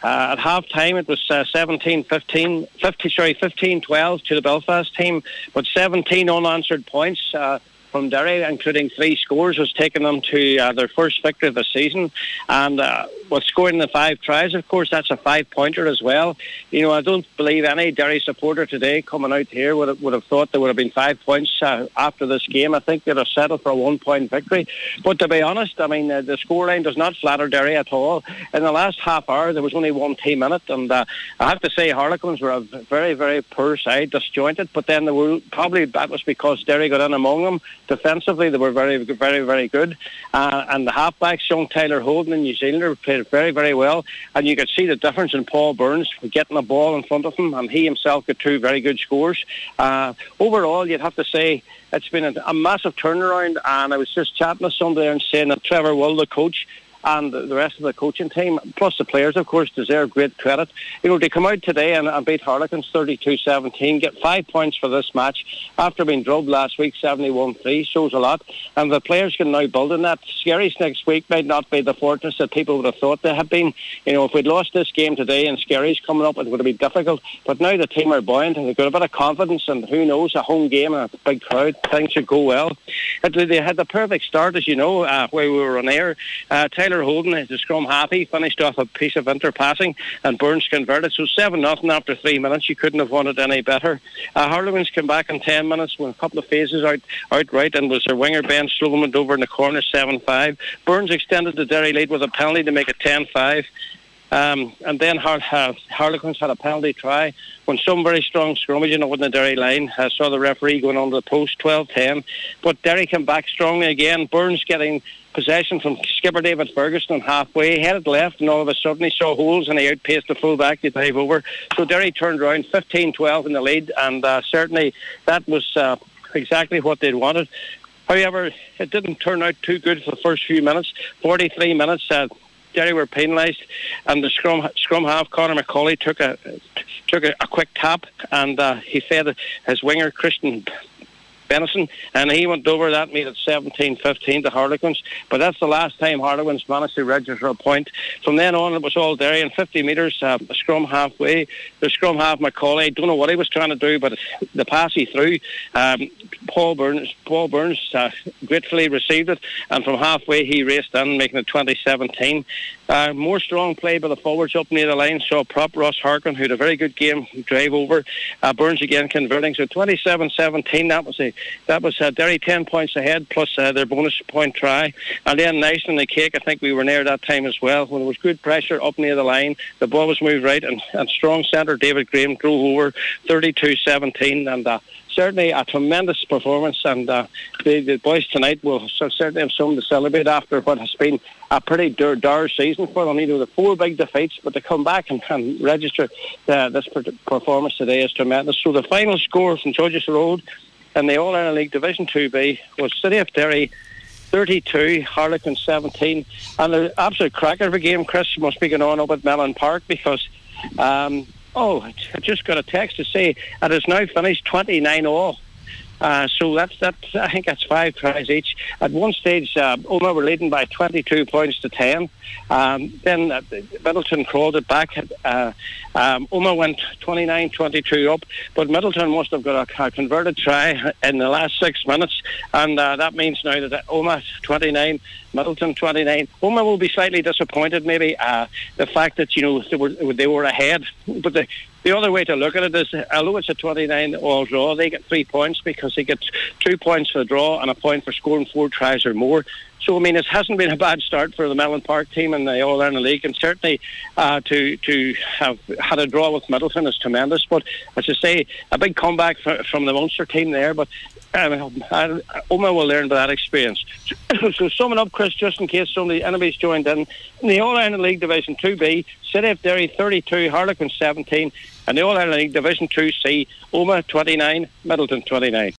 At half-time, it was 15-12 to the Belfast team, but 17 unanswered points from Derry, including 3 scores, was taking them to their first victory of the season. And with scoring the 5 tries, of course, that's a 5-pointer as well. You know, I don't believe any Derry supporter today coming out here would have thought there would have been 5 points after this game. I think they'd have settled for a 1-point victory. But to be honest, I mean, the scoreline does not flatter Derry at all. In the last half hour, there was only 1 team in it, and I have to say Harlequins were a very, very poor side, disjointed. But then they were probably, that was because Derry got in among them. Defensively, they were very, very, very good. And the halfbacks, young Tyler Holden and New Zealander, played very, very well. And you could see the difference in Paul Burns getting the ball in front of him, and he himself got 2 very good scores. Overall, you'd have to say it's been a massive turnaround. And I was just chatting with somebody there and saying that Trevor Will, the coach, and the rest of the coaching team, plus the players, of course, deserve great credit. You know, they come out today and beat Harlequins 32-17, get 5 points for this match after being drubbed last week 71-3, shows a lot. And the players can now build on that. Skerries next week might not be the fortress that people would have thought they had been. You know, if we'd lost this game today and Skerries coming up, it would have been difficult. But now the team are buoyant and they've got a bit of confidence, and who knows, a home game and a big crowd, things should go well. They had the perfect start, as you know, where we were on air. Tyler Holden, the scrum half, he finished off a piece of interpassing and Burns converted. So 7-0 after 3 minutes. You couldn't have wanted any better. Harlequins came back in 10 minutes with a couple of phases outright, and was their winger Ben Sloan went over in the corner 7-5. Burns extended the Derry lead with a penalty to make it 10-5. And then Harlequins had a penalty try when some very strong scrummaging over the Derry line. I saw the referee going under the post, 12-10. But Derry came back strongly again. Burns getting possession from skipper David Ferguson halfway. He headed left, and all of a sudden he saw holes and he outpaced the full-back to dive over. So Derry turned around 15-12 in the lead, and certainly that was exactly what they'd wanted. However, it didn't turn out too good for the first few minutes. 43 minutes, Derry were penalised, and the scrum half, Conor McCauley, took a quick tap, and he fed his winger, Christian Benison, and he went over. That made it 17-15 to Harlequins. But that's the last time Harlequins managed to register a point. From then on, it was all Derry. In 50 metres, the scrum halfway, the scrum half, McCauley, I don't know what he was trying to do, but the pass he threw, Paul Burns gratefully received it, and from halfway he raced in, making it 20-17. More strong play by the forwards up near the line. Saw prop Ross Harkin, who had a very good game, drive over. Burns again converting. So 27-17. That was Derry 10 points ahead, plus their bonus point try. And then nice in the cake, I think we were near that time as well, when there was good pressure up near the line. The ball was moved right, and strong centre David Graham drove over 32-17. And certainly a tremendous performance, and the boys tonight will certainly have something to celebrate after what has been a pretty dour season for them. You know, the 4 big defeats, but to come back and register this performance today is tremendous. So the final score from Georges Road in the All-Ireland League Division 2B was City of Derry 32, Harlequins 17, and an absolute cracker of a game. Chris must be going on up at Mellon Park, because I just got a text to say it is now finished 29-all. So that's I think that's 5 tries each. At one stage, Omagh were leading by 22 points to 10. Then Middleton crawled it back. Omagh went 29-22 up, but Middleton must have got a converted try in the last 6 minutes, and that means now that Omagh 29, Middleton 29. Omagh will be slightly disappointed, maybe the fact that they were ahead, but the other way to look at it is, although it's a 29-all draw, they get 3 points because they get 2 points for the draw and a point for scoring 4 tries or more. So, I mean, it hasn't been a bad start for the Mellon Park team in the All-Ireland League, and certainly to have had a draw with Middleton is tremendous. But, as I say, a big comeback from the Munster team there, but Omagh will learn by that experience. So, summing up, Chris, just in case anybody's joined in the All-Ireland League Division 2B, City of Derry 32, Harlequins 17, and the All-Ireland League Division 2C, Omagh 29, Middleton 29.